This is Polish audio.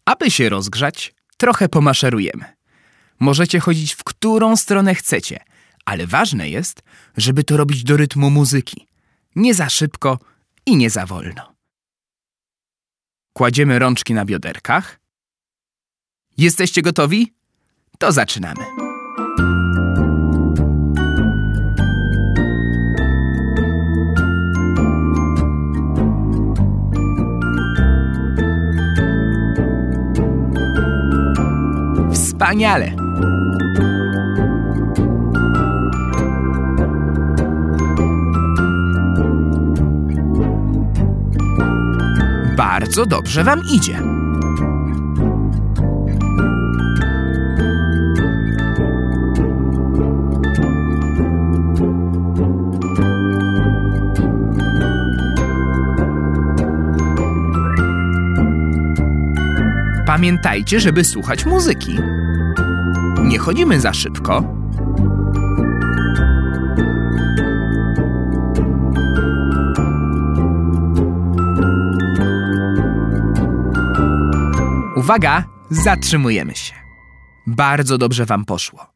Aby się rozgrzać, trochę pomaszerujemy. Możecie chodzić w którą stronę chcecie, ale ważne jest, żeby to robić do rytmu muzyki. Nie za szybko i nie za wolno. Kładziemy rączki na bioderkach. Jesteście gotowi? To zaczynamy. Wspaniale! Bardzo dobrze wam idzie. Pamiętajcie, żeby słuchać muzyki. Nie chodzimy za szybko. Uwaga, zatrzymujemy się. Bardzo dobrze wam poszło.